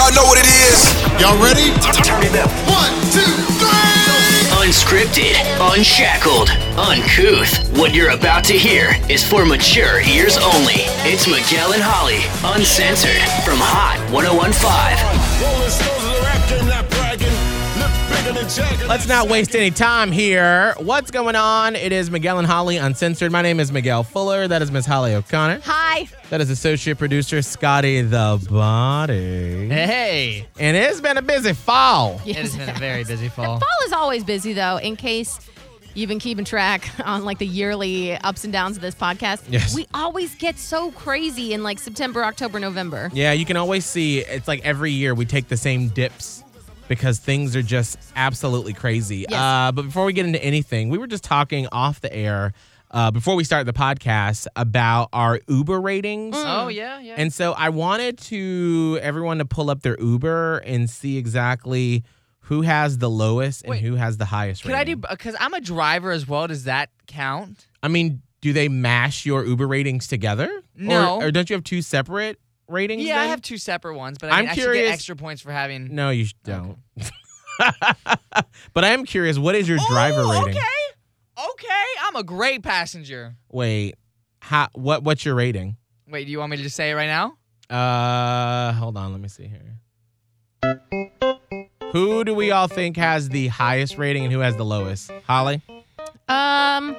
Y'all know what it is. Y'all ready? Turn it up. 1, 2, 3. Unscripted, unshackled, uncouth. What you're about to hear is for mature ears only. It's Miguel and Holly, uncensored, from Hot 101.5. Let's not waste any time here. What's going on? It is Miguel and Holly Uncensored. My name is Miguel Fuller. That is Miss Holly O'Connor. Hi. That is associate producer Scotty the Body. Hey. And it's been a busy fall. It has been a very busy fall. Fall is always busy, though, in case you've been keeping track on like the yearly ups and downs of this podcast. Yes. We always get so crazy in like September, October, November. Yeah, you can always see it's like every year we take the same dips because things are just absolutely crazy. Yes. But before we get into anything, we were just talking off the air before we started the podcast about our Uber ratings. Oh, yeah. And so I wanted everyone to pull up their Uber and see exactly who has the lowest and Wait, who has the highest Could I rating. because I'm a driver as well. Does that count? I mean, do they mash your Uber ratings together? No. Or don't you have two separate ratings? Yeah, I then? have two separate ones, but I'm I should curious- get extra points for having. No, you don't. But I am curious, what is your driver rating? Okay. I'm a great passenger. Wait, what's your rating? Wait, do you want me to just say it right now? Hold on, let me see here. Who do we all think has the highest rating and who has the lowest? Holly? I'm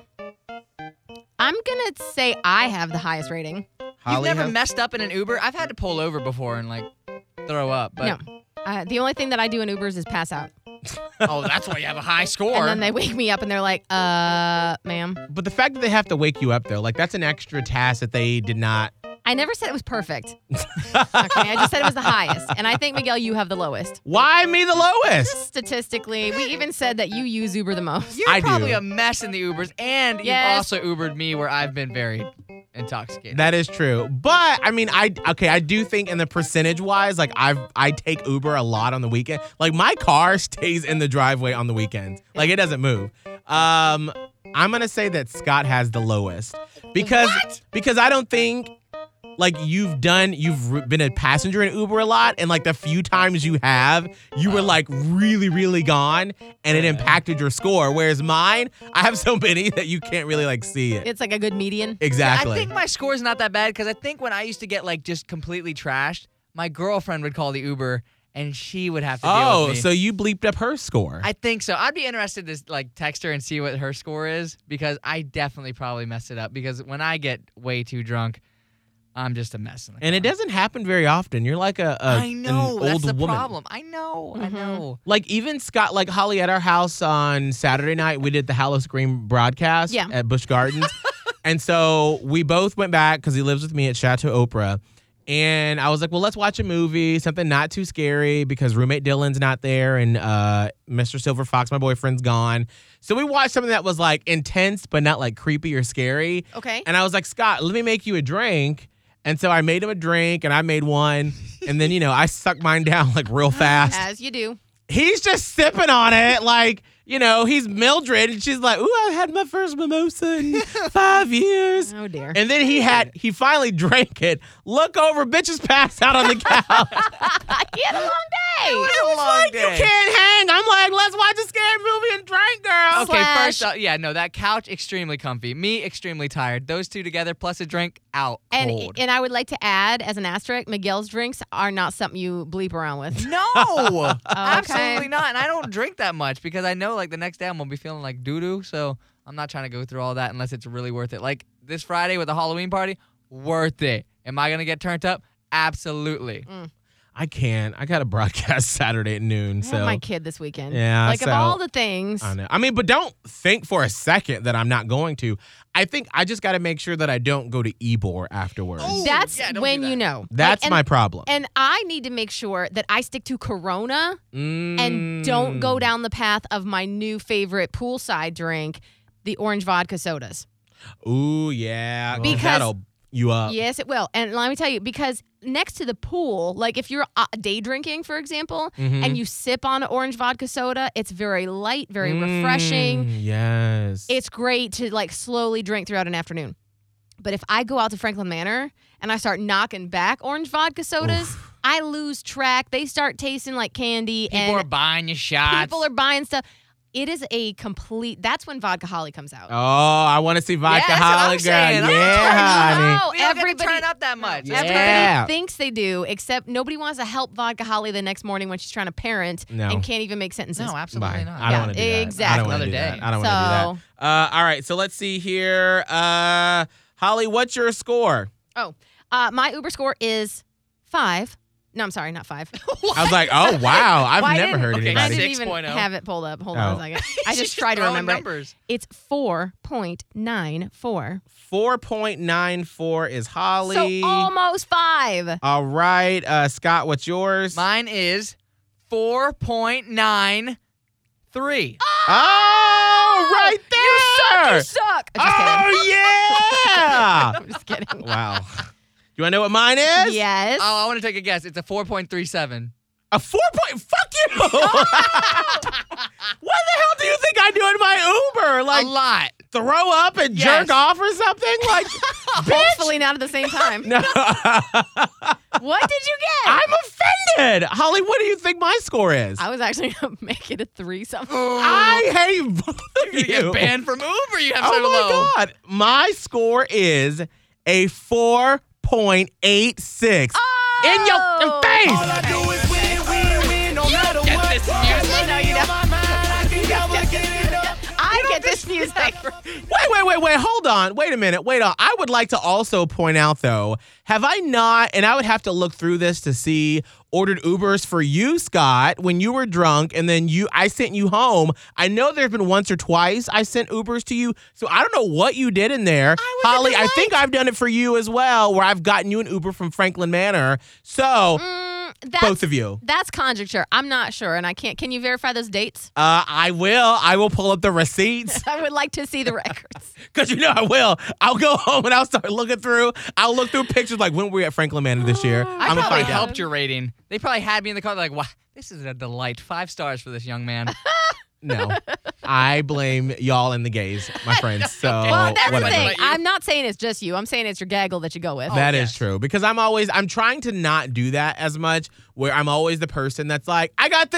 gonna say I have the highest rating. Holly You've never has- messed up in an Uber? I've had to pull over before and like throw up, but No. The only thing that I do in Ubers is pass out. oh, that's why you have a high score. And then they wake me up and they're like, ma'am. But the fact that they have to wake you up, though, like that's an extra task that they did not. I never said it was perfect. Okay, I just said it was the highest. And I think, Miguel, you have the lowest. Why me the lowest? Statistically, we even said that you use Uber the most. You're I do. probably a mess in the Ubers, and Yes. you've also Ubered me where I've been very intoxicated. That is true. But I mean, I do think in the percentage wise, like I take Uber a lot on the weekend. Like my car stays in the driveway on the weekends. Like it doesn't move. I'm gonna say that Scott has the lowest because I don't think like you've been a passenger in Uber a lot, and like the few times you were like really, really gone, and it impacted your score. Whereas mine, I have so many that you can't really like see it. It's like a good median. Exactly. I think my score is not that bad because I think when I used to get like just completely trashed, my girlfriend would call the Uber and she would have to deal with me. So you bleeped up her score. I think so. I'd be interested to like text her and see what her score is because I definitely probably messed it up because when I get way too drunk, I'm just a mess in the And it car. doesn't happen very often. You're like I know. an That's old the woman. problem. I know. I know. Like even Scott, like Holly at our house on Saturday night, we did the Hallow Scream broadcast Yeah. at Busch Gardens. And so we both went back because he lives with me at Chateau Oprah. And I was like, well, let's watch a movie, something not too scary because roommate Dylan's not there and Mr. Silver Fox, my boyfriend's gone. So we watched something that was like intense but not like creepy or scary. Okay. And I was like, Scott, let me make you a drink. And so I made him a drink and I made one. And then, I sucked mine down like real fast. As you do. He's just sipping on it like, he's Mildred. And she's like, ooh, I had my first mimosa in 5 years. Oh, dear. And then he finally drank it. Look over, bitches passed out on the couch. He had a long day. It was a long day. You can't hang. I'm like, let's watch a scary movie and drink, girl. Okay, first off, that couch, extremely comfy. Me, extremely tired. Those two together, plus a drink, out cold. And I would like to add, as an asterisk, Miguel's drinks are not something you bleep around with. No, absolutely not. And I don't drink that much because I know, like, the next day I'm going to be feeling like doo-doo, so I'm not trying to go through all that unless it's really worth it. Like, this Friday with the Halloween party, worth it. Am I going to get turned up? Absolutely. I can't. I got a broadcast Saturday at noon. I So have my kid this weekend. Yeah, Like, so- of all the things. I know. I mean, but don't think for a second that I'm not going to. I think I just got to make sure that I don't go to Ebor afterwards. That's yeah, don't when do that. you know. That's Like, my problem. And I need to make sure that I stick to Corona and don't go down the path of my new favorite poolside drink, the orange vodka sodas. Ooh, yeah. Because- that'll you up. Yes, it will. And let me tell you, because next to the pool, like if you're day drinking, for example, and you sip on an orange vodka soda, it's very light, very refreshing. Yes. It's great to like slowly drink throughout an afternoon. But if I go out to Franklin Manor and I start knocking back orange vodka sodas, I lose track. They start tasting like candy. People and are buying you shots. People are buying stuff. It is a complete. That's when Vodka Holly comes out. Oh, I want to see Vodka that's what I'm Holly, girl. saying. I'm Yeah, honey. Oh, We don't get to everybody turn up that much. Yeah. Everybody thinks they do, except nobody wants to help Vodka Holly the next morning when she's trying to parent No. and can't even make sentences. No, absolutely Bye. not. I don't want to do that. exactly. I don't wanna Another do that. day. I don't want to do that. All right, so let's see here. Holly, what's your score? My Uber score is 5. No, I'm sorry, not 5. I was like, oh, wow. I've Why never didn't- heard Okay, I anybody. didn't even 6.0. have it pulled up. Hold on Oh. a second. I just She's tried to throwing remember. numbers. It's 4.94. 4.94 is Holly. So almost 5. All right. Scott, what's yours? Mine is 4.93. Oh, right there. You suck. I'm just kidding. Oh, yeah. I'm just kidding. Wow. You want to know what mine is? Yes. Oh, I want to take a guess. It's a 4.37. A 4 point. Fuck you. What the hell do you think I do in my Uber? Like a lot. throw up and Yes. jerk off or something? Like, bitch. Hopefully not at the same time. No. What did you get? I'm offended. Holly, what do you think my score is? I was actually going to make it a 3 something. I hate both of You you. get banned from Uber. You have Oh so my low. God. My score is a 4.86. In your face. Get this music. No, you don't. I get this music. Wait. Hold on. Wait a minute. Wait on. I would like to also point out, though, have I not, and I would have to look through this to see, ordered Ubers for you, Scott, when you were drunk, and then I sent you home. I know there's been once or twice I sent Ubers to you, so I don't know what you did in there. Holly, I think I've done it for you as well, where I've gotten you an Uber from Franklin Manor. So, both of you. That's conjecture. I'm not sure, and I can't. Can you verify those dates? I will. I will pull up the receipts. I would like to see the records. Because you know I will. I'll go home and I'll start looking through. I'll look through pictures like when were we at Franklin Manor this year. I I'm gonna probably find out. helped your rating. They probably had me in the car. Like, wow, this is a delight. 5 stars for this young man. No, I blame y'all and the gays, my friends. So Well, that's the whatever. thing. What about you? I'm not saying it's just you. I'm saying it's your gaggle that you go with. That is yes. true because I'm trying to not do that as much where I'm always the person that's like, I got the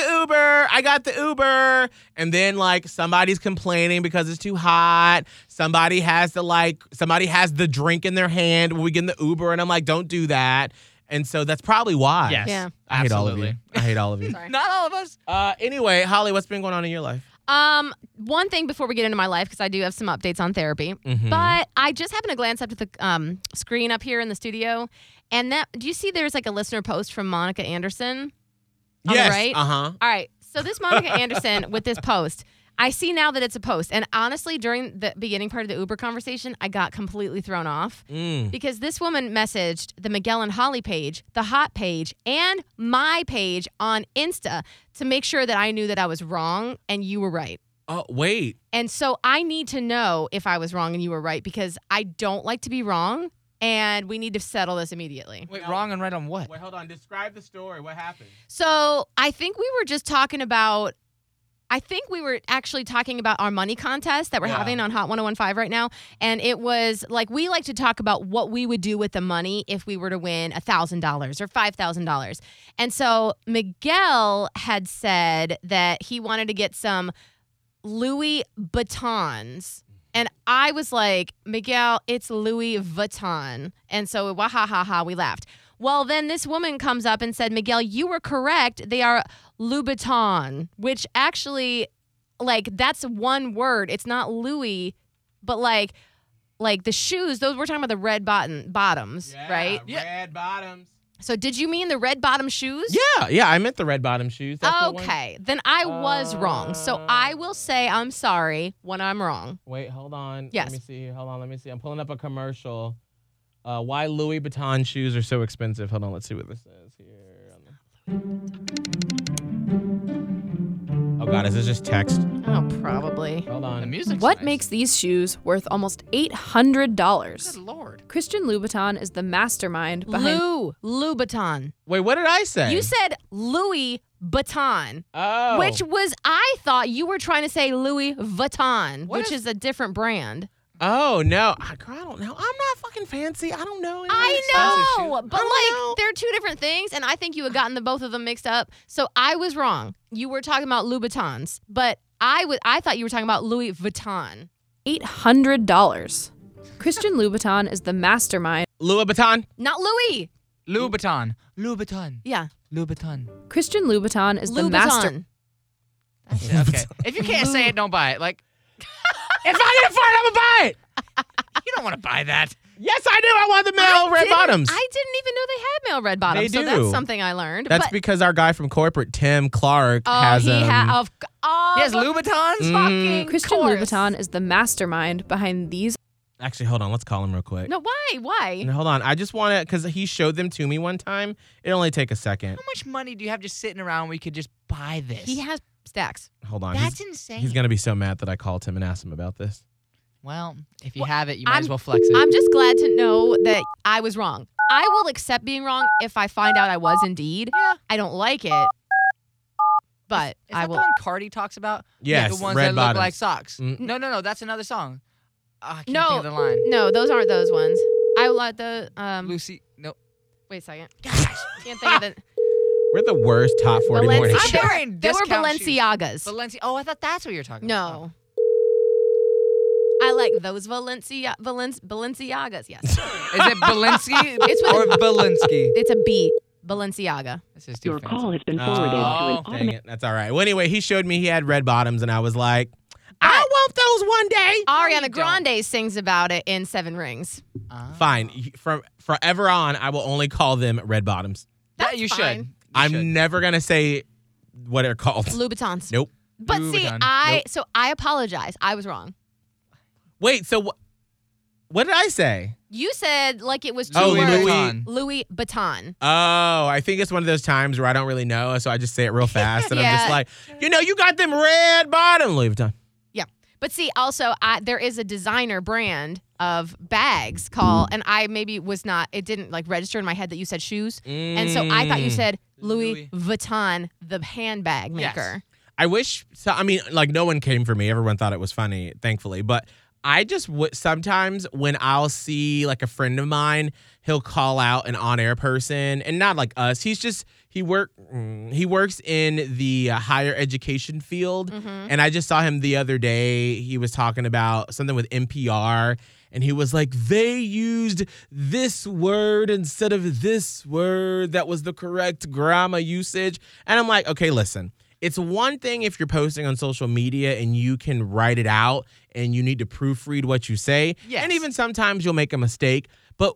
Uber. And then like somebody's complaining because it's too hot. Somebody has the drink in their hand when we get in the Uber and I'm like, don't do that. And so that's probably why. Yes. Yeah. I hate all of you. Absolutely. I hate all of you. Sorry. Not all of us. Anyway, Holly, what's been going on in your life? One thing before we get into my life, because I do have some updates on therapy, Mm-hmm. but I just happened to glance up to the screen up here in the studio, and do you see there's like a listener post from Monica Anderson? On Yes. the right? Uh-huh. All right. So this Monica Anderson with this post, I see now that it's a post. And honestly, during the beginning part of the Uber conversation, I got completely thrown off because this woman messaged the Miguel and Holly page, the hot page, and my page on Insta to make sure that I knew that I was wrong and you were right. Oh, wait. And so I need to know if I was wrong and you were right because I don't like to be wrong and we need to settle this immediately. Wait, wrong and right on what? Wait, hold on. Describe the story. What happened? So I think we were just talking about, actually talking about our money contest that we're having on Hot 101.5 right now. And it was like, we like to talk about what we would do with the money if we were to win $1,000 or $5,000. And so Miguel had said that he wanted to get some Louis Vuittons. And I was like, Miguel, it's Louis Vuitton. And so, wahahaha, we laughed. Well, then this woman comes up and said, Miguel, you were correct. They are Louboutin, which actually, like, that's one word. It's not Louis, but like the shoes, those we're talking about the red bottoms, right? Red bottoms. So did you mean the red bottom shoes? Yeah, I meant the red bottom shoes. That's the one. Okay, then I was wrong. So I will say I'm sorry when I'm wrong. Wait, hold on. Yes. Let me see. Hold on. Let me see. I'm pulling up a commercial. Why Louis Vuitton shoes are so expensive. Hold on. Let's see what this says here. Oh, God. Is this just text? Oh, probably. Hold on. The music's What nice. makes these shoes worth almost $800? Good Lord. Christian Louboutin is the mastermind behind Louboutin. Wait, what did I say? You said Louis Vuitton, Oh. which was, I thought you were trying to say Louis Vuitton, What which is a different brand. Oh, no. Girl, I don't know. I'm not fucking fancy. I don't know. I know, but know. they're two different things, and I think you had gotten the both of them mixed up. So I was wrong. You were talking about Louboutins, but I thought you were talking about Louis Vuitton. $800. Christian Louboutin is the mastermind. Louis Vuitton. Not Louis. Louboutin. Louboutin. Yeah. Louboutin. Christian Louboutin is the master. That's it. Okay. If you can't say it, don't buy it. Like, If I get a fart, I'm going to buy it. you don't want to buy that. Yes, I do. I want the male red bottoms. I didn't even know they had male red bottoms. They So do. that's something I learned. That's but, because our guy from corporate, Tim Clark, has he them. Yes, Louboutins. Fucking Christian course. Louboutin is the mastermind behind these. Actually, hold on. Let's call him real quick. No, why? No, hold on. I just want to, because he showed them to me one time. It'll only take a second. How much money do you have just sitting around where you could just buy this? He has stacks. Hold on. That's insane. He's going to be so mad that I called him and asked him about this. Well, if you have it, you might as well flex it. I'm just glad to know that I was wrong. I will accept being wrong if I find out I was indeed. Yeah. I don't like it, but Is I that will. the one Cardi talks about? Yes, Yeah, the ones red that bottoms. look like socks. Mm. No, that's another song. I can't No, think of the line. no, those aren't those ones. I like the Lucy, no. Wait a second. Can't think of it. We're the worst top 40 morning Valencia- show. I'm wearing They were discount shoes. Balenciagas. Oh, I thought that's what you were talking about. No. I like those Balenciagas. Yes. Is it Belinsky It's with or a- Belinsky? It's a B. Balenciaga. This is too Your fancy. call has been forwarded to Oh, an dang it. That's all right. Well, anyway, he showed me he had red bottoms, and I was like, I want those one day. Ariana you Grande sings about it in Seven Rings. Fine. From forever on, I will only call them red bottoms. That's you fine. should. You I'm should. never going to say what they're called. Louboutins. Nope. But see, Louboutin. so I apologize. I was wrong. Wait, so what did I say? You said like it was two Oh, words. Vuitton. Louis Vuitton. Oh, I think it's one of those times where I don't really know, so I just say it real fast, and I'm Yeah. just like, you got them red bottom Louis Vuitton. Yeah. But see, also, there is a designer brand of bags called, and I maybe was not, it didn't like register in my head that you said shoes. And so I thought you said Louis Vuitton, the handbag Yes. maker. I wish, like no one came for me. Everyone thought it was funny, thankfully. But I just sometimes when I'll see like a friend of mine, he'll call out an on-air person, and not like us. He works in the higher education field, and I just saw him the other day. He was talking about something with NPR, and he was like, they used this word instead of this word that was the correct grammar usage. And I'm like, okay, listen. It's one thing if you're posting on social media and you can write it out and you need to proofread what you say. Yes. And even sometimes you'll make a mistake. But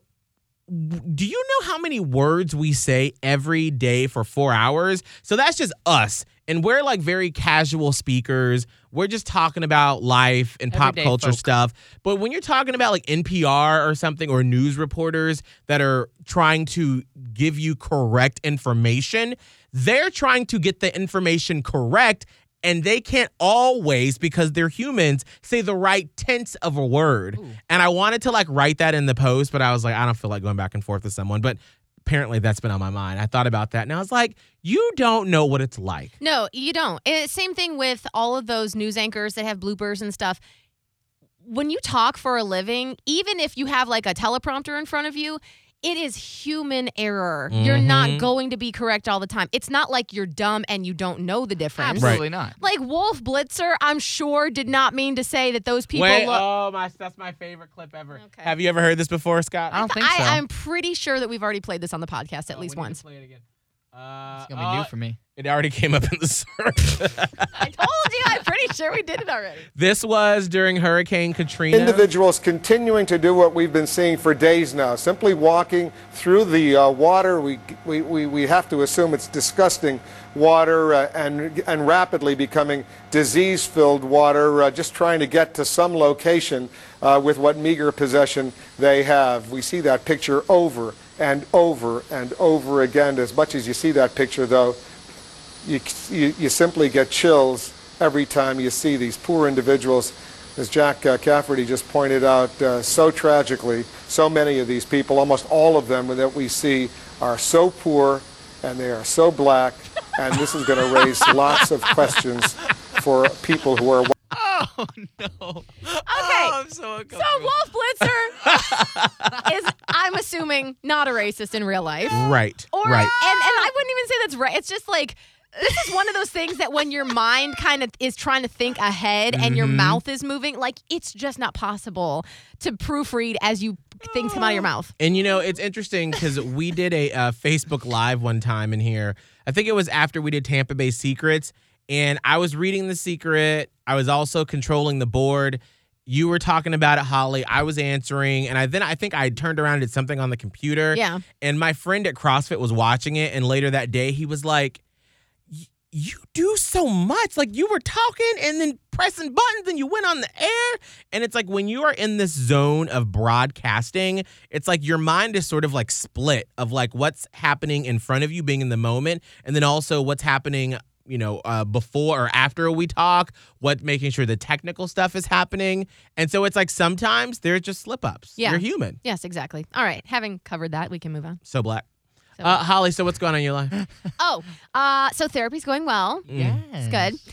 do you know how many words we say every day for 4 hours? So that's just us. And we're like very casual speakers. We're just talking about life and pop Everyday culture folk. stuff. But when you're talking about like NPR or something, or news reporters that are trying to give you correct information, they're trying to get the information correct, and they can't always, because they're humans, say the right tense of a word. Ooh. And I wanted to like write that in the post, but I was like, I don't feel like going back and forth with someone. But apparently that's been on my mind. I thought about that, and I was like, you don't know what it's like. No, you don't. Same thing with all of those news anchors that have bloopers and stuff. When you talk for a living, even if you have like a teleprompter in front of you, it is human error. You're not going to be correct all the time. It's not like you're dumb and you don't know the difference. Absolutely not. Like Wolf Blitzer, I'm sure did not mean to say that those people Wait, look. that's my favorite clip ever. Okay. Have you ever heard this before, Scott? I don't think so. I'm pretty sure that we've already played this on the podcast at least We need to once. play it again. It's going to be new for me. It already came up in the search. I told you, I'm pretty sure we did it already. This was during Hurricane Katrina. Individuals continuing to do what we've been seeing for days now, simply walking through the water. We have to assume it's disgusting water and rapidly becoming disease-filled water, just trying to get to some location with what meager possession they have. We see that picture over and over and over again. As much as you see that picture, though, you simply get chills every time you see these poor individuals. As Jack Cafferty just pointed out, so tragically, so many of these people, almost all of them that we see, are so poor and they are so black, and this is going to raise lots of questions for people who are Oh, no. Okay. Oh, I'm so uncomfortable. So Wolf Blitzer is, I'm assuming, not a racist in real life. Right. Or right. and I wouldn't even say that's right. It's just like this is one of those things that when your mind kind of is trying to think ahead and your mouth is moving, like it's just not possible to proofread as things come out of your mouth. And it's interesting because we did a Facebook Live one time in here. I think it was after we did Tampa Bay Secrets, and I was reading the secret. I was also controlling the board. You were talking about it, Holly. I was answering, and I think I turned around and did something on the computer. Yeah. And my friend at CrossFit was watching it, and later that day he was like, you do so much. Like, you were talking and then pressing buttons and you went on the air. And it's like when you are in this zone of broadcasting, it's like your mind is sort of like split of like what's happening in front of you, being in the moment, and then also what's happening before or after we talk, making sure the technical stuff is happening. And so it's like sometimes there's just slip-ups. Yeah. You're human. Yes, exactly. All right. Having covered that, we can move on. So black. Holly, so what's going on in your life? So therapy's going well. Yes. It's good.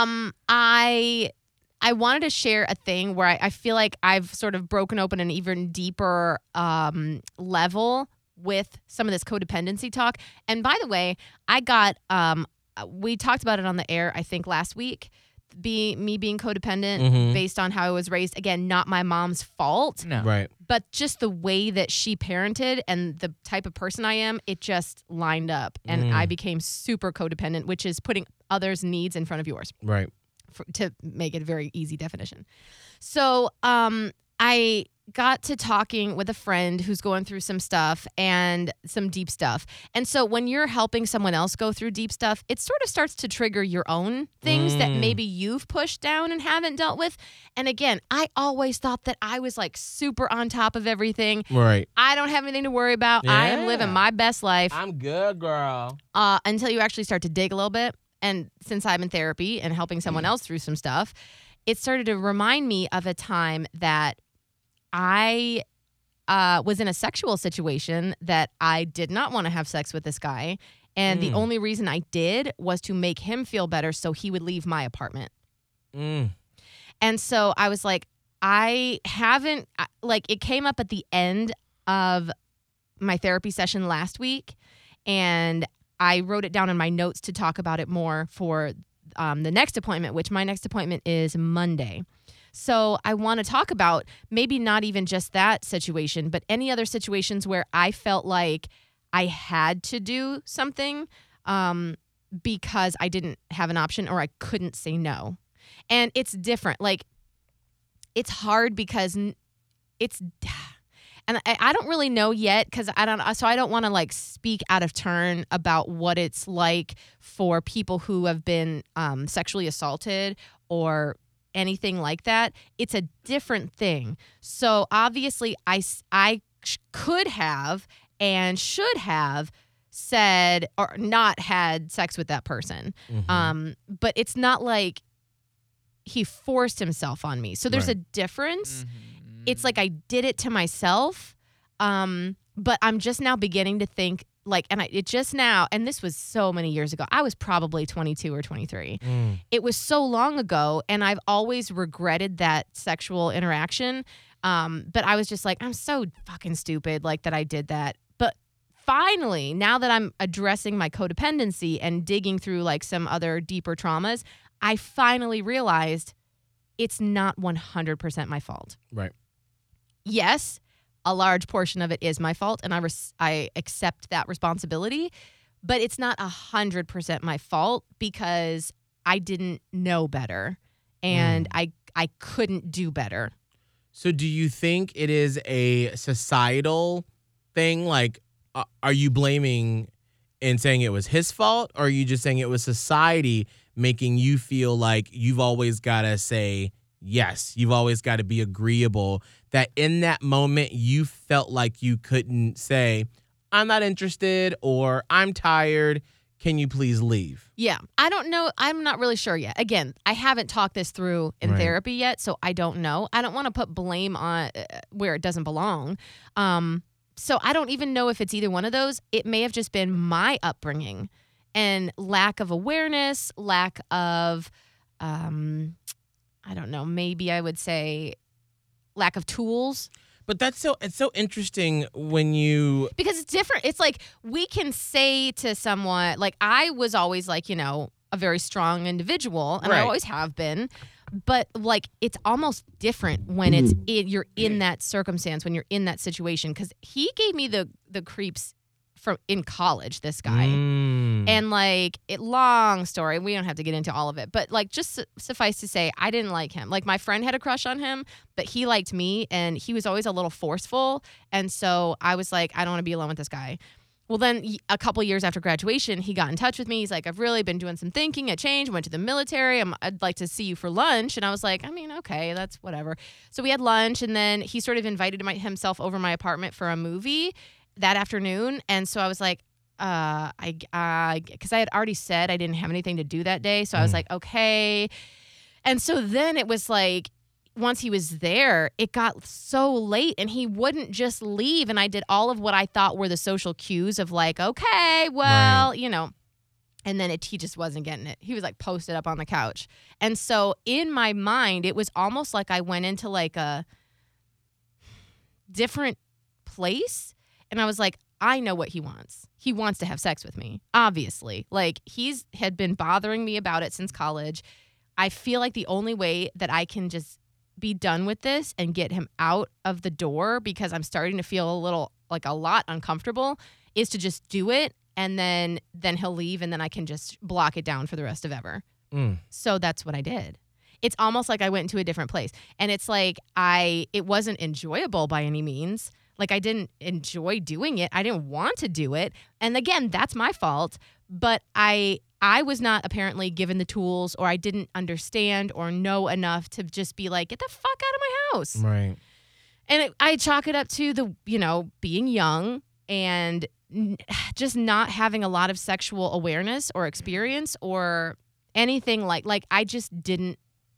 I wanted to share a thing where I feel like I've sort of broken open an even deeper level with some of this codependency talk. And by the way, I got we talked about it on the air, I think, last week. Me being codependent based on how I was raised. Again, not my mom's fault. No. Right. But just the way that she parented and the type of person I am, it just lined up. And I became super codependent, which is putting others' needs in front of yours, Right. to make it a very easy definition. So I got to talking with a friend who's going through some stuff and some deep stuff. And so when you're helping someone else go through deep stuff, it sort of starts to trigger your own things that maybe you've pushed down and haven't dealt with. And again, I always thought that I was like super on top of everything. Right. I don't have anything to worry about. I am living my best life. I'm good, girl. Until you actually start to dig a little bit. And since I'm in therapy and helping someone else through some stuff, it started to remind me of a time that I was in a sexual situation that I did not want to have sex with this guy. And the only reason I did was to make him feel better so he would leave my apartment. And so I was like, it came up at the end of my therapy session last week. And I wrote it down in my notes to talk about it more for the next appointment, which my next appointment is Monday. So I want to talk about maybe not even just that situation, but any other situations where I felt like I had to do something because I didn't have an option or I couldn't say no. And it's different. Like, it's hard because it's... And I don't really know yet because I don't want to like speak out of turn about what it's like for people who have been sexually assaulted or anything like that. It's a different thing. So obviously I could have and should have said or not had sex with that person. But it's not like he forced himself on me. So there's a difference. It's like I did it to myself, but I'm just now beginning to think like, and and this was so many years ago. I was probably 22 or 23. It was so long ago, and I've always regretted that sexual interaction. But I was just like, I'm so fucking stupid, like that I did that. But finally, now that I'm addressing my codependency and digging through like some other deeper traumas, I finally realized it's not 100% my fault. Right. Yes, a large portion of it is my fault, and I accept that responsibility, but it's not 100% my fault because I didn't know better, and I couldn't do better. So do you think it is a societal thing? Like, are you blaming and saying it was his fault, or are you just saying it was society making you feel like you've always got to say yes, you've always got to be agreeable, that in that moment you felt like you couldn't say, I'm not interested, or I'm tired, can you please leave? Yeah, I don't know. I'm not really sure yet. Again, I haven't talked this through in therapy yet, so I don't know. I don't want to put blame on where it doesn't belong. So I don't even know if it's either one of those. It may have just been my upbringing and lack of awareness, lack of I don't know, maybe I would say lack of tools. But it's so interesting when you Because it's different. It's like we can say to someone, like I was always like, a very strong individual, and I Right. always have been. But like it's almost different when you're in that circumstance, when you're in that situation. Because he gave me the creeps from in college. This guy, and like long story. We don't have to get into all of it, but like just suffice to say, I didn't like him. Like my friend had a crush on him, but he liked me, and he was always a little forceful. And so I was like, I don't want to be alone with this guy. Well, then a couple years after graduation, he got in touch with me. He's like, I've really been doing some thinking. I changed, went to the military. I'd like to see you for lunch. And I was like, I mean, okay, that's whatever. So we had lunch, and then he sort of invited himself over my apartment for a movie that afternoon. And so I was like, because I had already said I didn't have anything to do that day. So I was like, okay. And so then it was like, once he was there, it got so late and he wouldn't just leave. And I did all of what I thought were the social cues of like, okay, well, and then he just wasn't getting it. He was like posted up on the couch. And so in my mind, it was almost like I went into like a different place. And I was like, I know what he wants. He wants to have sex with me, obviously. Like had been bothering me about it since college. I feel like the only way that I can just be done with this and get him out of the door, because I'm starting to feel a lot uncomfortable, is to just do it, and then he'll leave, and then I can just block it down for the rest of ever. So that's what I did. It's almost like I went into a different place, and it's like it wasn't enjoyable by any means. Like I didn't enjoy doing it. I didn't want to do it. And again, that's my fault, but I was not apparently given the tools, or I didn't understand or know enough to just be like, get the fuck out of my house. Right. And I chalk it up to being young and just not having a lot of sexual awareness or experience or anything like I just didn't.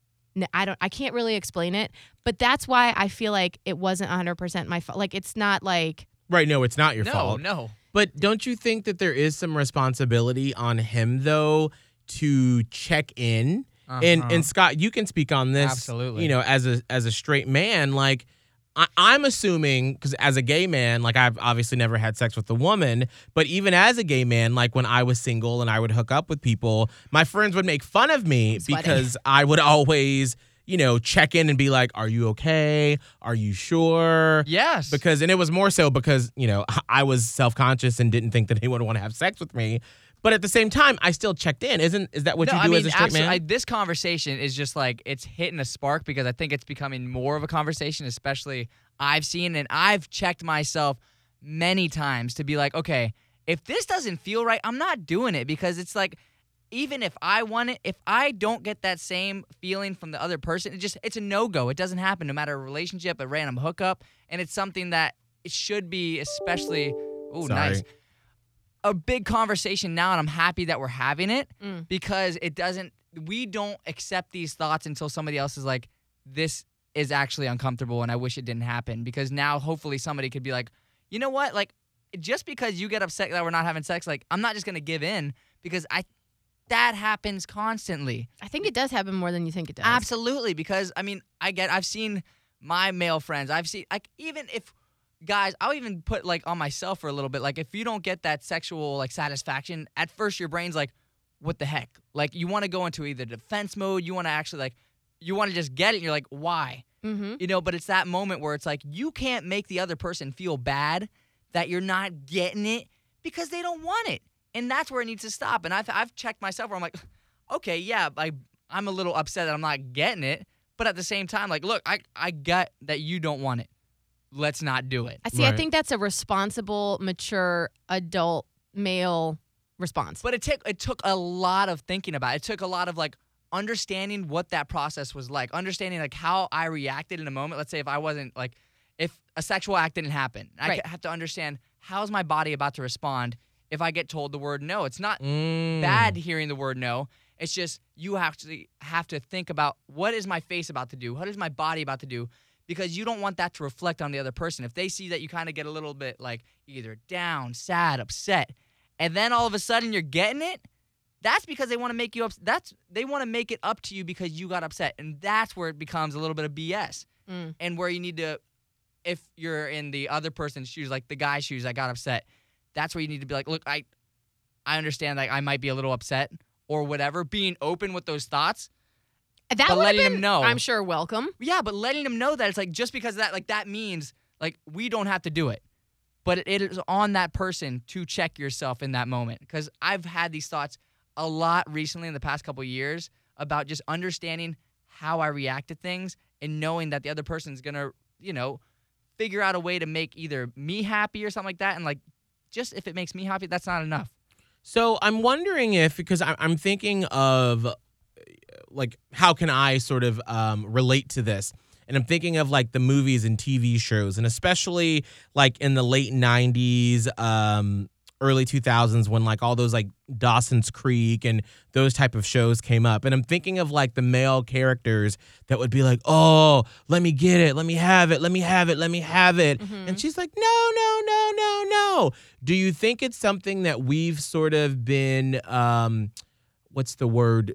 I can't really explain it, but that's why I feel like it wasn't 100% my fault. Like it's not like. Right. No, it's not your fault. No. But don't you think that there is some responsibility on him, though, to check in? And Scott, you can speak on this. Absolutely. As a straight man, like I'm assuming, because as a gay man, like I've obviously never had sex with a woman, but even as a gay man, like when I was single and I would hook up with people, my friends would make fun of me because I would always check in and be like, are you okay? Are you sure? Yes. And it was more so because, I was self-conscious and didn't think that anyone would want to have sex with me. But at the same time, I still checked in. Is that what you do as a straight man? This conversation is just like, it's hitting a spark, because I think it's becoming more of a conversation, especially I've seen, and I've checked myself many times to be like, okay, if this doesn't feel right, I'm not doing it, because it's like, even if I want it, if I don't get that same feeling from the other person, it's a no-go. It doesn't happen, no matter a relationship, a random hookup, and it's something that it should be especially, nice, a big conversation now, and I'm happy that we're having it, because we don't accept these thoughts until somebody else is like, this is actually uncomfortable and I wish it didn't happen, because now hopefully somebody could be like, you know what, like just because you get upset that we're not having sex, like I'm not just going to give in, because that happens constantly. I think it does happen more than you think it does. Absolutely, because I mean, I've seen my male friends, I've seen, like, even if guys, I'll even put like on myself for a little bit, like if you don't get that sexual like satisfaction, at first your brain's like, what the heck? Like you want to go into either defense mode, you want to actually you want to just get it, and you're like, why? But it's that moment where it's like, you can't make the other person feel bad that you're not getting it because they don't want it. And that's where it needs to stop. And I've checked myself where I'm like, okay, yeah, I'm a little upset that I'm not getting it. But at the same time, like, look, I get that you don't want it. Let's not do it. I think that's a responsible, mature, adult male response. But it took a lot of thinking about it. It took a lot of like understanding what that process was like, understanding like how I reacted in a moment. Let's say if I wasn't like, if a sexual act didn't happen, I have to understand, how's my body about to respond if I get told the word no. It's not bad hearing the word no. It's just you have to think about, what is my face about to do? What is my body about to do? Because you don't want that to reflect on the other person. If they see that you kind of get a little bit like either down, sad, upset, and then all of a sudden you're getting it, That's because they want to make you upset. They want to make it up to you because you got upset. And that's where it becomes a little bit of BS. And where you need to, if you're in the other person's shoes, like the guy's shoes that got upset, that's where you need to be like, look, I understand that I might be a little upset or whatever. Being open with those thoughts. That but letting him know. I'm sure, welcome. Yeah, but letting him know that it's like just because of that, like that means like we don't have to do it. But it is on that person to check yourself in that moment. Because I've had these thoughts a lot recently in the past couple of years about just understanding how I react to things and knowing that the other person's going to, figure out a way to make either me happy or something like that. And like, just if it makes me happy, that's not enough. So I'm wondering if, because I'm thinking of, like, how can I sort of relate to this? And I'm thinking of, like, the movies and TV shows, and especially, like, in the late 90s, early 2000s when, like, all those, like, Dawson's Creek and those type of shows came up. And I'm thinking of, like, the male characters that would be like, oh, let me get it. Let me have it. Let me have it. Let me have it. Mm-hmm. And she's like, no. Do you think it's something that we've sort of been, what's the word?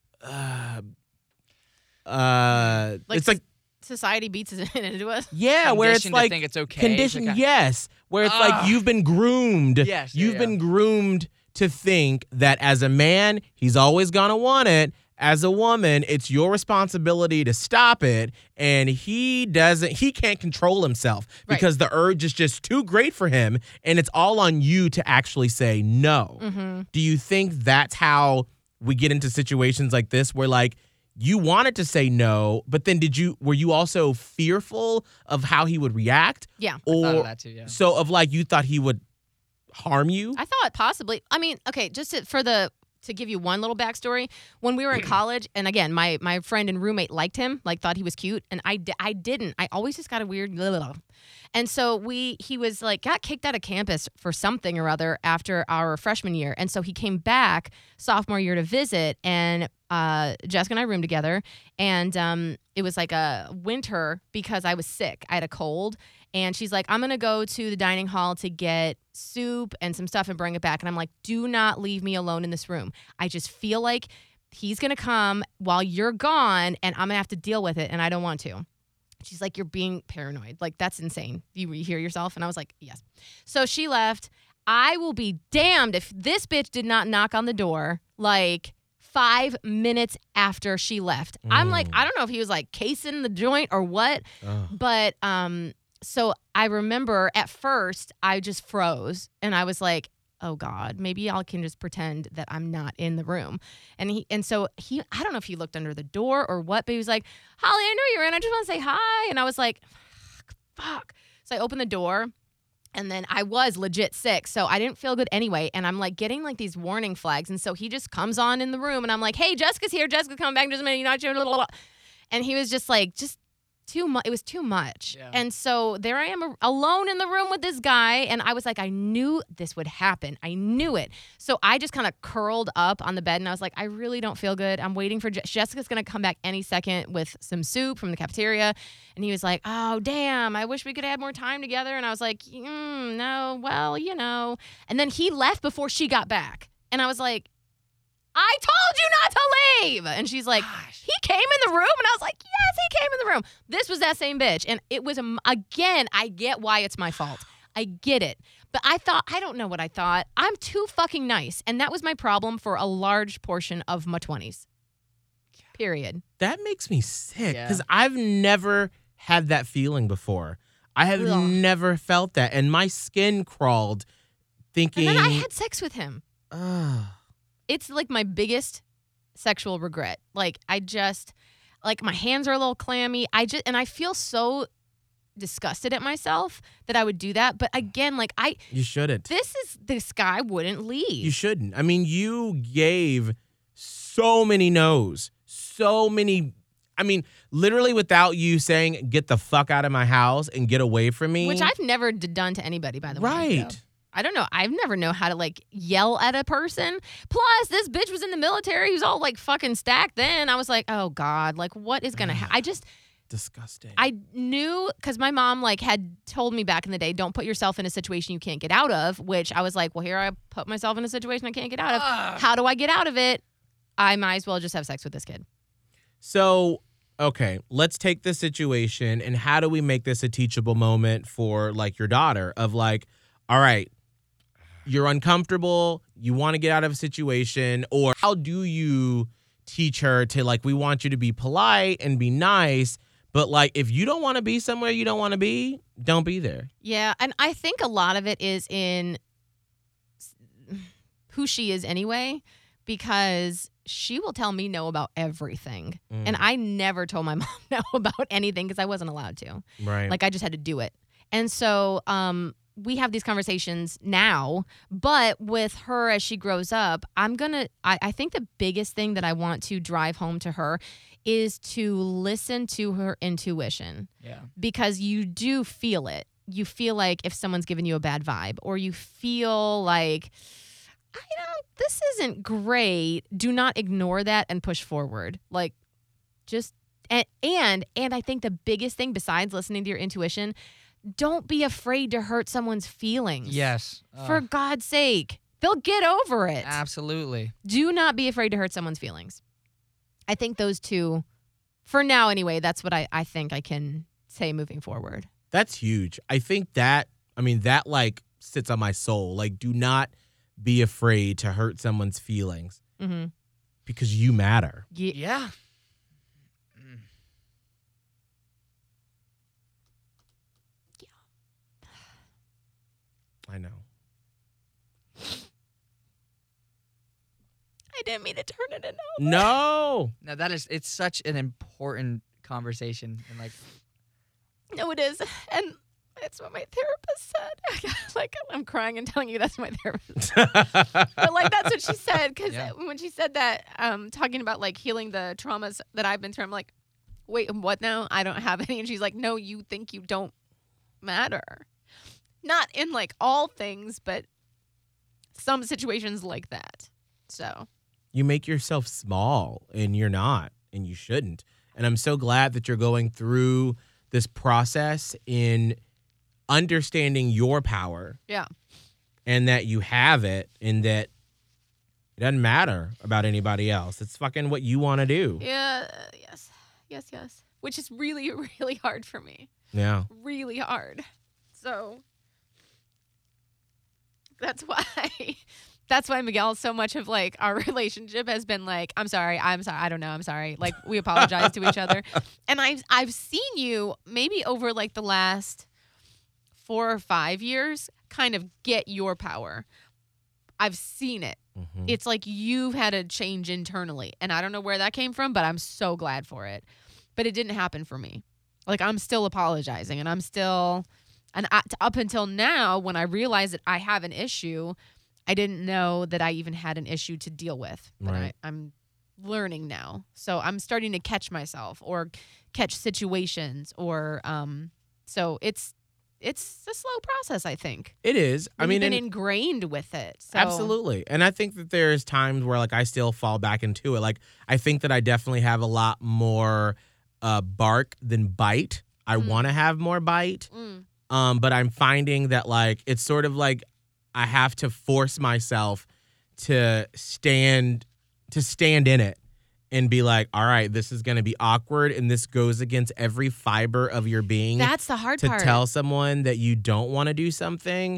It's like society beats it into us. Yeah, where it's like to think it's okay. Conditioned, like yes. Where it's like you've been groomed. Yes, you've been groomed to think that as a man, he's always gonna want it. As a woman, it's your responsibility to stop it, and he can't control himself because the urge is just too great for him, and it's all on you to actually say no. Mm-hmm. Do you think that's how we get into situations like this where, like, you wanted to say no, but then were you also fearful of how he would react? Yeah. I thought of that too, yeah. So of like, you thought he would harm you? I thought possibly. I mean, okay, just to give you one little backstory, when we were in college, and again, my friend and roommate liked him, like thought he was cute, and I didn't. I always just got a weird little. And so he was like, got kicked out of campus for something or other after our freshman year. And so he came back sophomore year to visit, and Jessica and I roomed together, and it was like a winter because I was sick. I had a cold, and she's like, I'm going to go to the dining hall to get soup and some stuff and bring it back. And I'm like, do not leave me alone in this room. I just feel like he's going to come while you're gone, and I'm going to have to deal with it, and I don't want to. She's like, you're being paranoid. Like, that's insane. You hear yourself? And I was like, yes. So she left. I will be damned if this bitch did not knock on the door, like, 5 minutes after she left. I'm like, I don't know if he was like casing the joint or what, but so I remember at first I just froze and I was like, oh God, maybe I can just pretend that I'm not in the room. And so he, I don't know if he looked under the door or what, but he was like, Holly, I know you're in. I just want to say hi. And I was like, fuck. So I opened the door. And then I was legit sick, so I didn't feel good anyway. And I'm like getting like these warning flags. And so he just comes on in the room, and I'm like, "Hey, Jessica's here. Jessica, come back in just a minute. You're not here." Blah, blah, blah. And he was just like, too much. It was too much. Yeah. And so there I am alone in the room with this guy. And I was like, I knew this would happen. I knew it. So I just kind of curled up on the bed and I was like, I really don't feel good. I'm waiting for Jessica's going to come back any second with some soup from the cafeteria. And he was like, oh, damn, I wish we could have more time together. And I was like, no, well, you know. And then he left before she got back. And I was like, I told you not to leave. And she's like, he came in the room? And I was like, yes, he came in the room. This was that same bitch. And it was, again, I get why it's my fault. I get it. But I don't know what I thought. I'm too fucking nice. And that was my problem for a large portion of my 20s. Period. That makes me sick because I've never had that feeling before. I have never felt that. And my skin crawled thinking. And then I had sex with him. It's like my biggest sexual regret. Like like my hands are a little clammy. And I feel so disgusted at myself that I would do that. But again, like you shouldn't. This guy wouldn't leave. You shouldn't. I mean, you gave so many no's, so many. I mean, literally without you saying, get the fuck out of my house and get away from me. Which I've never done to anybody, by the way. Right. So. I don't know. I've never know how to like yell at a person. Plus, this bitch was in the military. He was all like fucking stacked then. I was like, oh God, like what is going to happen? Disgusting. I knew because my mom like had told me back in the day, don't put yourself in a situation you can't get out of, which I was like, well, here I put myself in a situation I can't get out of. How do I get out of it? I might as well just have sex with this kid. So, okay, let's take this situation and how do we make this a teachable moment for like your daughter of like, all right, you're uncomfortable, you want to get out of a situation, or how do you teach her to like, we want you to be polite and be nice, but like if you don't want to be somewhere you don't want to be, don't be there. Yeah, and I think a lot of it is in who she is anyway, because she will tell me no about everything. And I never told my mom no about anything because I wasn't allowed to. Right. Like I just had to do it. And so we have these conversations now, but with her as she grows up, I think the biggest thing that I want to drive home to her is to listen to her intuition. Yeah. Because you do feel it. You feel like if someone's giving you a bad vibe, or you feel like, this isn't great. Do not ignore that and push forward. Like, just, and I think the biggest thing besides listening to your intuition, don't be afraid to hurt someone's feelings. Yes. For God's sake. They'll get over it. Absolutely. Do not be afraid to hurt someone's feelings. I think those two, for now anyway, that's what I think I can say moving forward. That's huge. I think that like sits on my soul. Like, do not be afraid to hurt someone's feelings because you matter. Yeah. I know. I didn't mean to turn it into. No. No, it's such an important conversation. And like, no, it is. And it's what my therapist said. Like, I'm crying and telling you that's what my therapist said. But like, that's what she said. Because when she said that, talking about like healing the traumas that I've been through, I'm like, wait, what now? I don't have any. And she's like, no, you think you don't matter. Not in like all things, but some situations like that. So. You make yourself small and you're not, and you shouldn't. And I'm so glad that you're going through this process in understanding your power. Yeah. And that you have it, and that it doesn't matter about anybody else. It's fucking what you want to do. Yeah. Yes. Which is really, really hard for me. Yeah. Really hard. So that's why Miguel, so much of like our relationship has been like, I'm sorry, I don't know, I'm sorry. Like, we apologize to each other. And I've seen you maybe over like the last 4 or 5 years kind of get your power. I've seen it. Mm-hmm. It's like you've had a change internally. And I don't know where that came from, but I'm so glad for it. But it didn't happen for me. Like, I'm still apologizing, and I'm still, and up until now, when I realized that I have an issue, I didn't know that I even had an issue to deal with. But right. I'm learning now. So I'm starting to catch myself or catch situations or so it's a slow process, I think. It is. I mean, been ingrained with it. So. Absolutely. And I think that there's times where like I still fall back into it. Like, I think that I definitely have a lot more bark than bite. I want to have more bite. But I'm finding that like it's sort of like I have to force myself to stand in it and be like, all right, this is going to be awkward, and this goes against every fiber of your being. That's the hard part. To tell someone that you don't want to do something.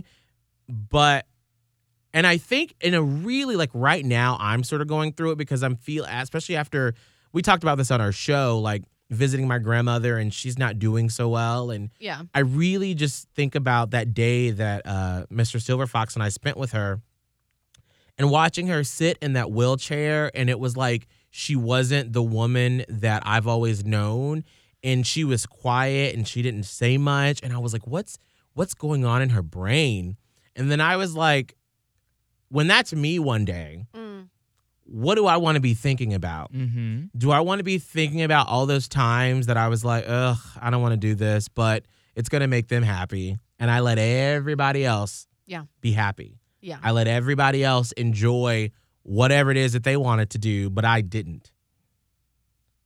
And I think in a really, like right now, I'm sort of going through it because especially after we talked about this on our show, like visiting my grandmother, and she's not doing so well. And yeah, I really just think about that day that Mr. Silver Fox and I spent with her, and watching her sit in that wheelchair, and it was like she wasn't the woman that I've always known, and she was quiet and she didn't say much, and I was like, what's going on in her brain? And then I was like, when that's me one day, what do I want to be thinking about? Mm-hmm. Do I want to be thinking about all those times that I was like, ugh, I don't want to do this, but it's going to make them happy, and I let everybody else be happy. Yeah. I let everybody else enjoy whatever it is that they wanted to do, but I didn't.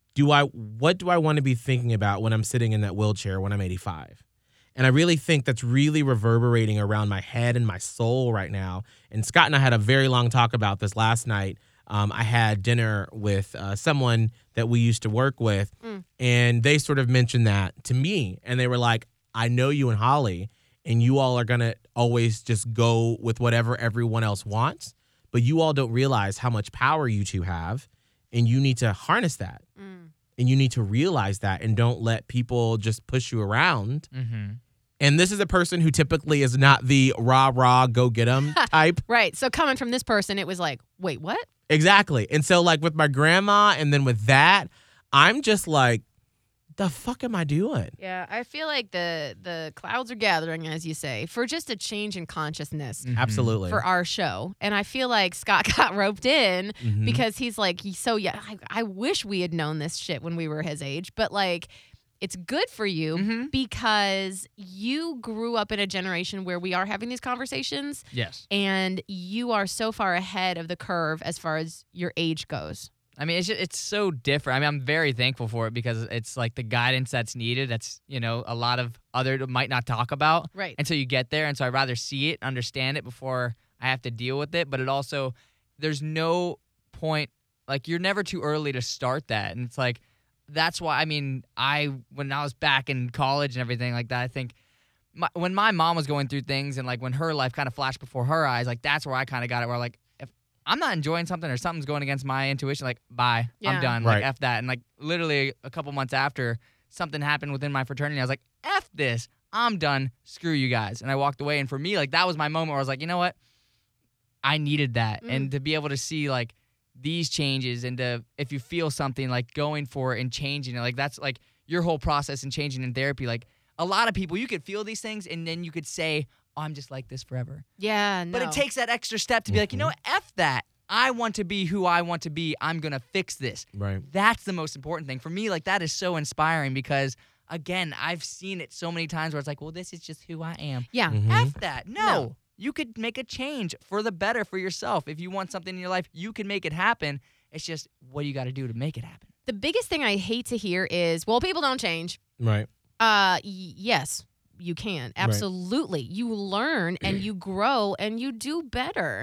what do I want to be thinking about when I'm sitting in that wheelchair when I'm 85? And I really think that's really reverberating around my head and my soul right now. And Scott and I had a very long talk about this last night. I had dinner with someone that we used to work with, and they sort of mentioned that to me. And they were like, I know you and Holly, and you all are going to always just go with whatever everyone else wants, but you all don't realize how much power you two have, and you need to harness that. And you need to realize that and don't let people just push you around. Mm-hmm. And this is a person who typically is not the rah, go get 'em type. Right. So coming from this person, it was like, wait, what? Exactly. And so like with my grandma and then with that, I'm just like, the fuck am I doing? Yeah, I feel like the clouds are gathering, as you say, for just a change in consciousness. Absolutely. For our show. And I feel like Scott got roped in Mhm. because he's like, I wish we had known this shit when we were his age, but like, it's good for you because you grew up in a generation where we are having these conversations. Yes. And you are so far ahead of the curve as far as your age goes. I mean, it's so different. I mean, I'm very thankful for it because it's like the guidance that's needed. That's, a lot of other might not talk about. Right. Until you get there. And so I'd rather see it, understand it before I have to deal with it. But it also, there's no point, like you're never too early to start that. And it's like, that's why, I mean, when I was back in college and everything like that, I think when my mom was going through things and like when her life kind of flashed before her eyes, like that's where I kind of got it where like, I'm not enjoying something or something's going against my intuition, like, bye, Yeah. I'm done. Right. Like, F that. And, like, literally a couple months after, something happened within my fraternity. I was like, F this. I'm done. Screw you guys. And I walked away. And for me, like, that was my moment where I was like, you know what? I needed that. And to be able to see, like, these changes and if you feel something, like, going for it and changing it, like, that's, like, your whole process and changing in therapy. Like, a lot of people, you could feel these things and then you could say, oh, I'm just like this forever. Yeah, no. But it takes that extra step to be like, you know what? F that. I want to be who I want to be. I'm going to fix this. Right. That's the most important thing. For me, like, that is so inspiring because, again, I've seen it so many times where it's like, well, this is just who I am. Yeah. F that. No. You could make a change for the better for yourself. If you want something in your life, you can make it happen. It's just what do you got to do to make it happen? The biggest thing I hate to hear is, well, people don't change. Right. Yes, you can. Absolutely. You learn and you grow and you do better.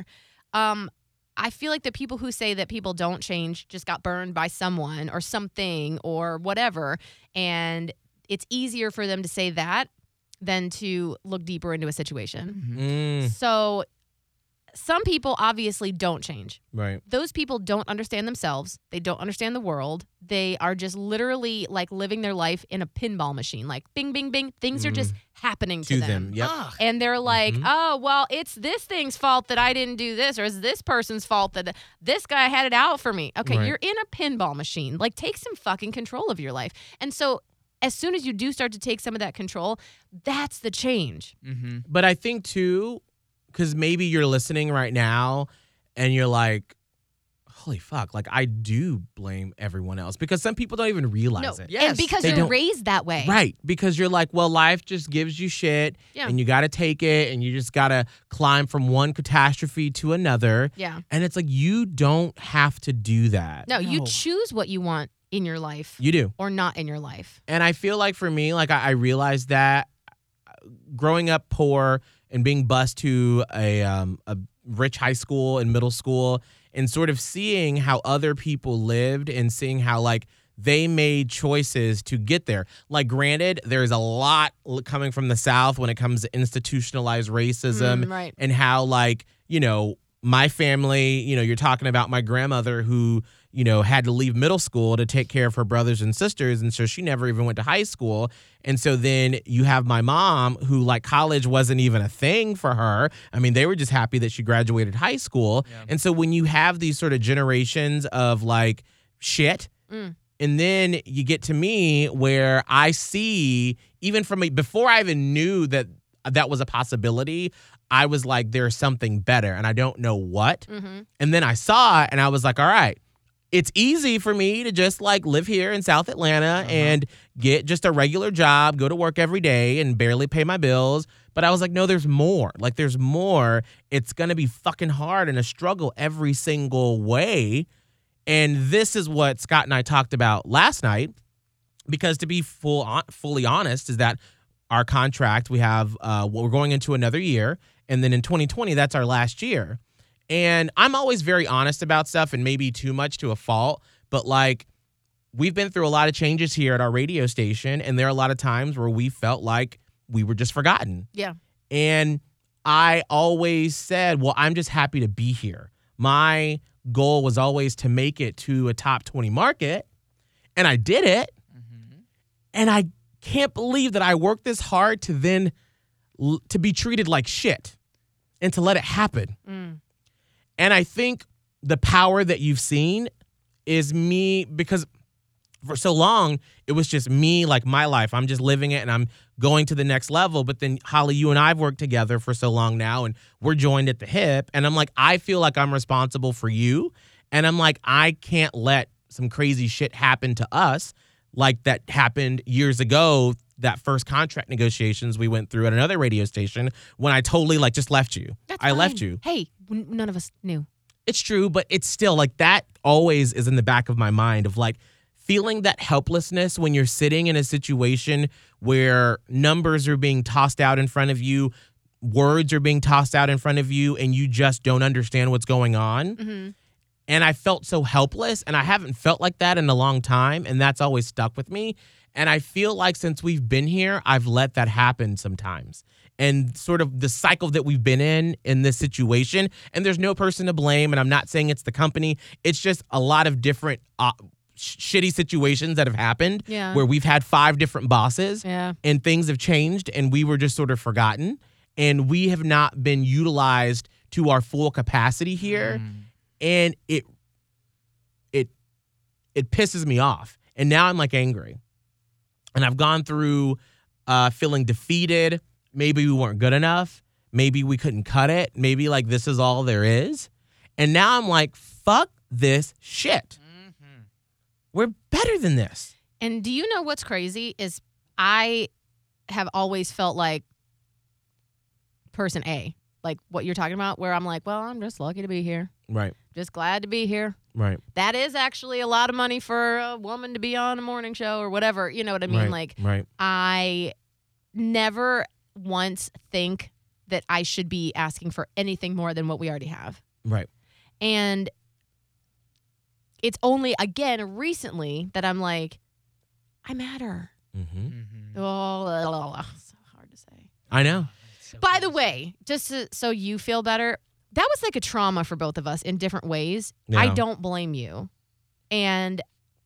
I feel like the people who say that people don't change just got burned by someone or something or whatever. And it's easier for them to say that than to look deeper into a situation. So some people obviously don't change. Right. Those people don't understand themselves. They don't understand the world. They are just literally like living their life in a pinball machine. Like bing, bing, bing. Things are just happening to them. Yep. And they're like, oh, well, it's this thing's fault that I didn't do this, or it's this person's fault that this guy had it out for me. Okay, Right. You're in a pinball machine. Like, take some fucking control of your life. And so as soon as you do start to take some of that control, that's the change. But I think, too, because maybe you're listening right now and you're like, holy fuck, like I do blame everyone else because some people don't even realize it. Yes. And because They you're don't- raised that way. Right. Because you're like, well, life just gives you shit Yeah. and you got to take it and you just got to climb from one catastrophe to another. Yeah. And it's like, you don't have to do that. No, you choose what you want in your life You do. or not in your life. And I feel like for me, like I realized that growing up poor and being bused to a rich high school and middle school and sort of seeing how other people lived and seeing how like they made choices to get there. Like granted, there's a lot coming from the South when it comes to institutionalized racism Right. and how like, my family, you're talking about my grandmother who, had to leave middle school to take care of her brothers and sisters. And so she never even went to high school. And so then you have my mom who like college wasn't even a thing for her. I mean, they were just happy that she graduated high school. Yeah. And so when you have these sort of generations of like shit, and then you get to me where I see even from before I even knew that was a possibility, I was like, there's something better and I don't know what. And then I saw it and I was like, all right, it's easy for me to just like live here in South Atlanta and get just a regular job, go to work every day and barely pay my bills. But I was like, no, there's more. Like there's more. It's going to be fucking hard and a struggle every single way. And this is what Scott and I talked about last night, because to be fully honest is that our contract, we have, we're going into another year. And then in 2020, that's our last year. And I'm always very honest about stuff, and maybe too much to a fault. But like, we've been through a lot of changes here at our radio station. And there are a lot of times where we felt like we were just forgotten. Yeah. And I always said, well, I'm just happy to be here. My goal was always to make it to a top 20 market. And I did it. Mm-hmm. And I can't believe that I worked this hard to then to be treated like shit and to let it happen. Mm. And I think the power that you've seen is me, because for so long, it was just me, like my life. I'm just living it and I'm going to the next level. But then, Holly, you and I have worked together for so long now, and we're joined at the hip. And I'm like, I feel like I'm responsible for you. And I'm like, I can't let some crazy shit happen to us like that happened years ago, that first contract negotiations we went through at another radio station when I totally like just left you. That's I fine. left you. Hey, none of us knew. It's true, but it's still like that always is in the back of my mind of like feeling that helplessness when you're sitting in a situation where numbers are being tossed out in front of you, words are being tossed out in front of you, and you just don't understand what's going on. Mm-hmm. And I felt so helpless, and I haven't felt like that in a long time, and that's always stuck with me. And I feel like since we've been here, I've let that happen sometimes. And sort of the cycle that we've been in this situation, and there's no person to blame, and I'm not saying it's the company. It's just a lot of different shitty situations that have happened where we've had 5 different bosses and things have changed, and we were just sort of forgotten. And we have not been utilized to our full capacity here. And it pisses me off. And now I'm like angry. And I've gone through feeling defeated. Maybe we weren't good enough. Maybe we couldn't cut it. Maybe like this is all there is. And now I'm like, fuck this shit. Mm-hmm. We're better than this. And do you know what's crazy is I have always felt like person A, like what you're talking about, where I'm like, well, I'm just lucky to be here. Right. Just glad to be here. Right. That is actually a lot of money for a woman to be on a morning show or whatever. You know what I mean? Right. I never once think that I should be asking for anything more than what we already have. Right. And it's only, again, recently that I'm like, I matter. Mm-hmm. Mm-hmm. Oh, so hard to say. I know. So By the way, just so you feel better, that was like a trauma for both of us in different ways. Yeah. I don't blame you. And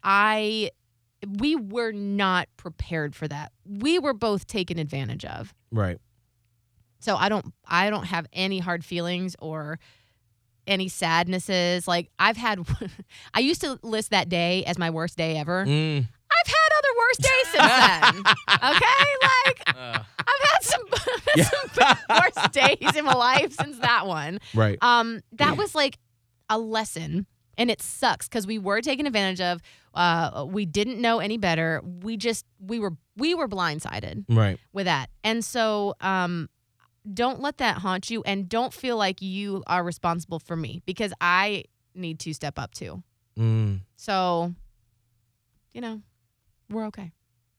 we were not prepared for that. We were both taken advantage of. Right. So I don't have any hard feelings or any sadnesses. Like I used to list that day as my worst day ever. I've had other worse days since then. Okay? Like I've had some worse days in my life since that one. Right. That was like a lesson, and it sucks because we were taken advantage of. We didn't know any better. We were blindsided. Right. With that. And so don't let that haunt you, and don't feel like you are responsible for me, because I need to step up too. So, we're okay.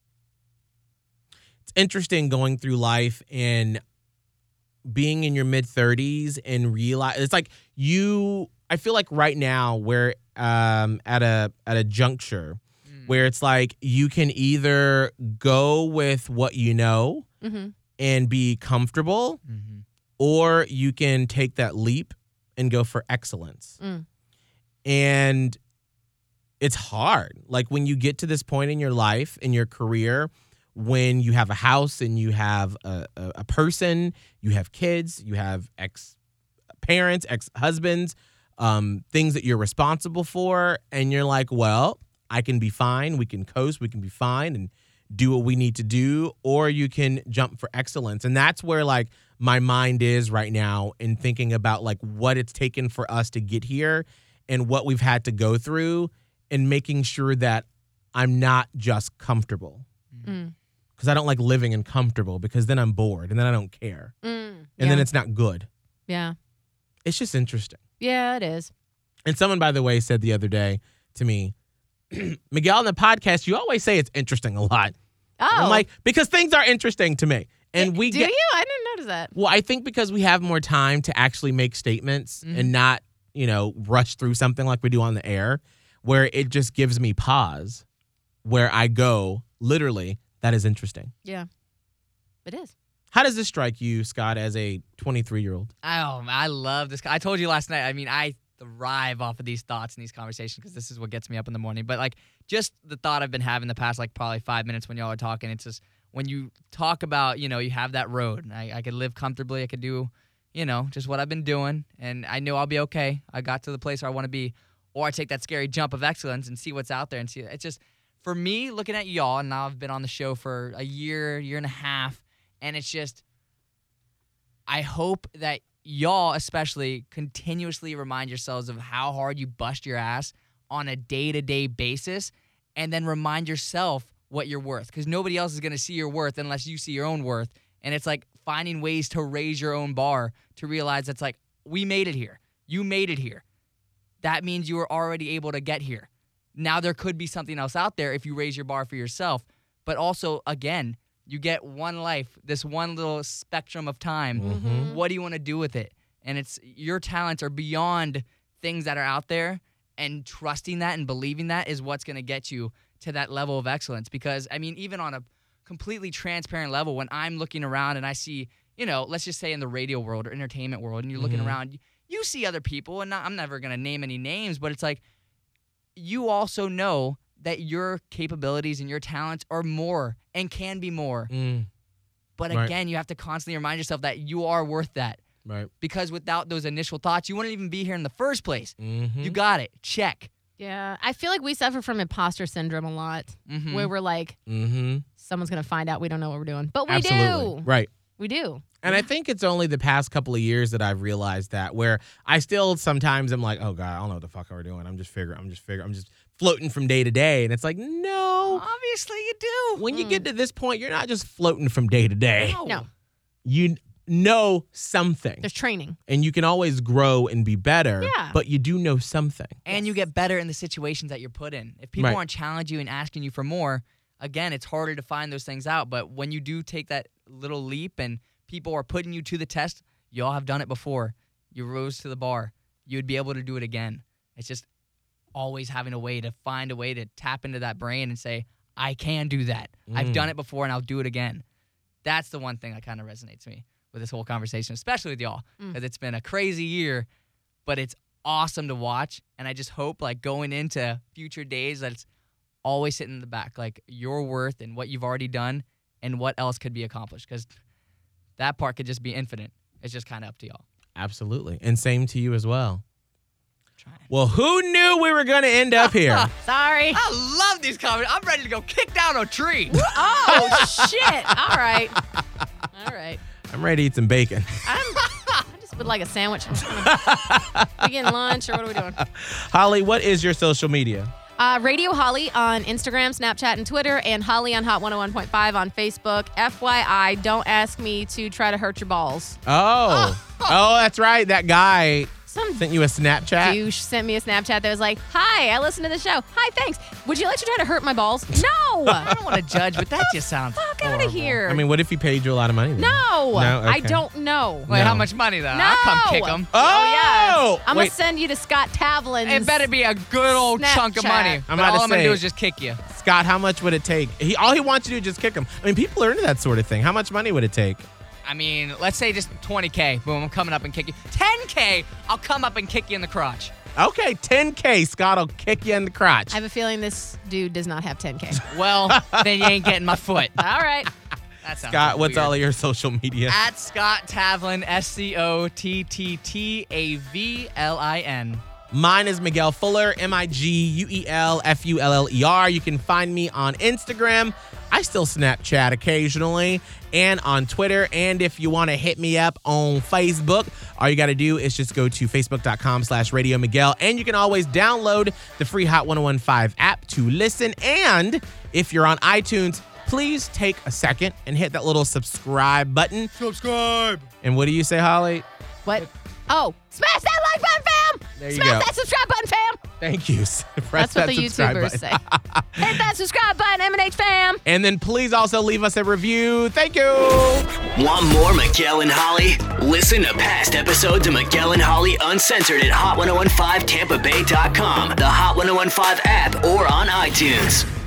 It's interesting going through life and being in your mid-30s and realize it's like I feel like right now we're at a juncture where it's like you can either go with what you know and be comfortable, or you can take that leap and go for excellence. And it's hard. Like when you get to this point in your life, in your career, when you have a house and you have a person, you have kids, you have ex-parents, ex-husbands, things that you're responsible for, and you're like, well, I can be fine, we can coast, we can be fine and do what we need to do, or you can jump for excellence. And that's where like my mind is right now in thinking about like what it's taken for us to get here and what we've had to go through, and making sure that I'm not just comfortable. Because I don't like living in comfortable, because then I'm bored and then I don't care. And then it's not good. Yeah. It's just interesting. Yeah, it is. And someone, by the way, said the other day to me, Miguel, in the podcast, you always say it's interesting a lot. Oh. And I'm like, because things are interesting to me. And Do you? I didn't notice that. Well, I think because we have more time to actually make statements and not, rush through something like we do on the air, where it just gives me pause, where I go, literally, that is interesting. Yeah, it is. How does this strike you, Scott, as a 23-year-old? Oh, I love this. I told you last night, I thrive off of these thoughts and these conversations because this is what gets me up in the morning. But, like, just the thought I've been having the past, like, probably 5 minutes when y'all are talking, it's just when you talk about, you have that road. I could live comfortably. I could do, just what I've been doing, and I know I'll be okay. I got to the place where I want to be. Or I take that scary jump of excellence and see what's out there and see. It's just, for me, looking at y'all, and now I've been on the show for a year and a half, and it's just, I hope that y'all especially continuously remind yourselves of how hard you bust your ass on a day-to-day basis, and then remind yourself what you're worth, because nobody else is going to see your worth unless you see your own worth. And it's like finding ways to raise your own bar to realize it's like, we made it here. You made it here. That means you were already able to get here. Now there could be something else out there if you raise your bar for yourself. But also, again, you get one life, this one little spectrum of time. Mm-hmm. What do you want to do with it? And it's your talents are beyond things that are out there, and trusting that and believing that is what's going to get you to that level of excellence. Because, even on a completely transparent level, when I'm looking around and I see, let's just say in the radio world or entertainment world, and you're looking around, you see other people, and I'm never going to name any names, but it's like, you also know that your capabilities and your talents are more and can be more. But again, you have to constantly remind yourself that you are worth that. Right. Because without those initial thoughts, you wouldn't even be here in the first place. Mm-hmm. You got it. Check. Yeah, I feel like we suffer from imposter syndrome a lot, where we're like, someone's going to find out we don't know what we're doing. But we Absolutely. do. Right. We do. And I think it's only the past couple of years that I've realized that, where I still sometimes am like, oh God, I don't know what the fuck we're doing. I'm just floating from day to day. And it's like, no. Obviously you do. When you get to this point, you're not just floating from day to day. No. You know something. There's training. And you can always grow and be better. Yeah. But you do know something. And you get better in the situations that you're put in. If people Right. aren't challenging you and asking you for more, again, it's harder to find those things out. But when you do take that little leap and people are putting you to the test, you all have done it before. You rose to the bar. You would be able to do it again. It's just always having a way to find a way to tap into that brain and say, I can do that. I've done it before and I'll do it again. That's the one thing that kind of resonates with me with this whole conversation, especially with y'all, because it's been a crazy year, but it's awesome to watch. And I just hope, like, going into future days, that it's always sitting in the back, like your worth and what you've already done and what else could be accomplished, because that part could just be infinite. It's just kind of up to y'all. Absolutely. And same to you as well. Trying. Well, who knew we were going to end up here? Sorry. I love these comments. I'm ready to go kick down a tree. Oh, shit. All right. All right. I'm ready to eat some bacon. I just would like a sandwich. We getting lunch or what are we doing? Holly, what is your social media? Radio Holly on Instagram, Snapchat, and Twitter, and Holly on Hot 101.5 on Facebook. FYI, don't ask me to try to hurt your balls. Oh, that's right. That guy Some sent you a Snapchat. douche sent me a Snapchat that was like, hi, I listened to the show. Hi, thanks. Would you like to try to hurt my balls? No. I don't want to judge, but that just sounds Fuck out horrible. of here. I mean, what if he paid you a lot of money then? no. I Okay. don't know. Wait, No. how much money, though? No. I'll come kick him. Oh, I'm going wait. to send you to Scott Tavlin's. It better be a good old chunk of Snapchat. money. I'm But about to all I'm going to say- do is just kick you. Scott, how much would it take? All he wants you to do is just kick him. I mean, people are into that sort of thing. How much money would it take? I mean, let's say just 20K. Boom, I'm coming up and kick you. 10K, I'll come up and kick you in the crotch. Okay, 10K, Scott will kick you in the crotch. I have a feeling this dude does not have 10K. Well, then you ain't getting my foot. All right. That sounds Scott, what's weird. all of your social media? At Scott Tavlin, SCOTTTAVLIN. Mine is Miguel Fuller, MIGUELFULLER. You can find me on Instagram. I still Snapchat occasionally, and on Twitter. And if you want to hit me up on Facebook, all you got to do is just go to facebook.com/Radio Miguel. And you can always download the free Hot 101.5 app to listen. And if you're on iTunes, please take a second and hit that little subscribe button. Subscribe. And what do you say, Holly? What? Oh, smash that like button, fam! There you Smash go. that subscribe button, fam. Thank you. That's what the YouTubers say. Hit that subscribe button, M&H fam. And then please also leave us a review. Thank you. Want more Miguel and Holly? Listen to past episodes of Miguel and Holly Uncensored at Hot1015TampaBay.com, the Hot 1015 app, or on iTunes.